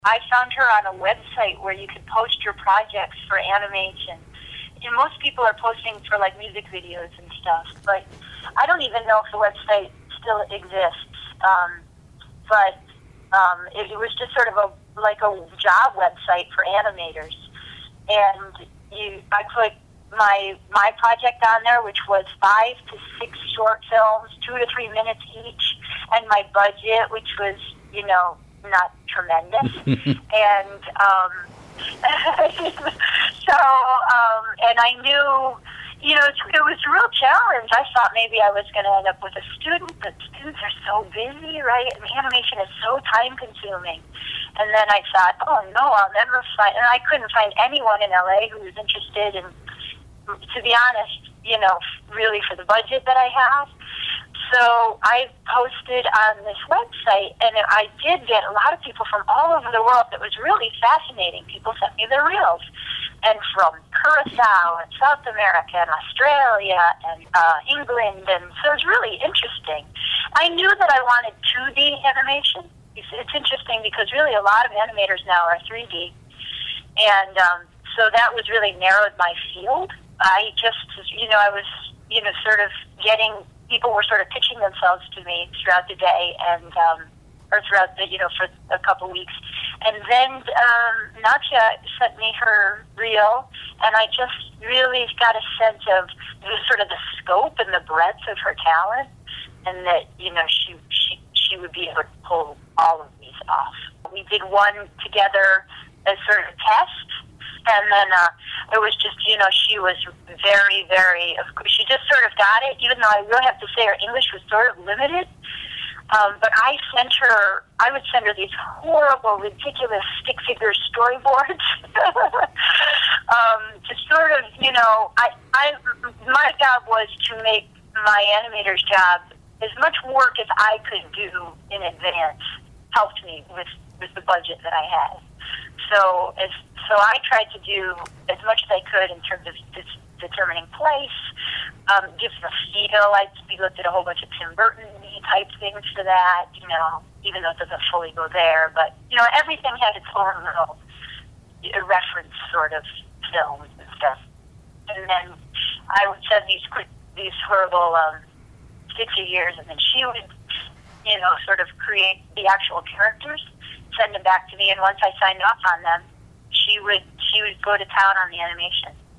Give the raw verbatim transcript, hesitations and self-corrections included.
I found her on a website where you could post your projects for animation. And most people are posting for like music videos and stuff, but I don't even know if the website still exists. Um, but um, it, it was just sort of a like a job website for animators, and you I put my my project on there, which was five to six short films, two to three minutes each, and my budget, which was you know not tremendous, and um, so um, and I knew. You know, it was a real challenge. I thought maybe I was going to end up with a student, but students are so busy, right? And animation is so time-consuming. And then I thought, oh, no, I'll never find... And I couldn't find anyone in L A who was interested in, to be honest, you know, really for the budget that I have. So I posted on this website, and I did get a lot of people from all over the world. That was really fascinating. People sent me their reels. And from Curacao and South America and Australia and uh, England, and so it was really interesting. I knew that I wanted two D animation. It's, it's interesting because really a lot of animators now are three D, and um, so that was really narrowed my field. I just, you know, I was, you know, sort of getting, people were sort of pitching themselves to me throughout the day, and um, or throughout the, you know, for a couple weeks. And then um, Natya sent me her reel, and I just really got a sense of the, sort of the scope and the breadth of her talent, and that, you know, she, she, she would be able to pull all of these off. We did one together as sort of a test, and then uh, it was just, you know, she was very, very, she just sort of got it, even though I really have to say her English was sort of limited. Um, but I sent her, I would send her these horrible, ridiculous stick figure storyboards. um, to sort of, you know, I, I, my job was to make my animator's job as much work as I could do in advance helped me with, with the budget that I had. So, as, so I tried to do as much as I could in terms of this, determining place, um, give the feel. I we looked at a whole bunch of Tim Burton type things for that, you know, even though it doesn't fully go there. But, you know, everything had its own little reference sort of films and stuff. And then I would send these quick, these horrible um, stick figures, and then she would, you know, sort of create the actual characters, send them back to me, and once I signed off on them, she would she would go to town on the animation.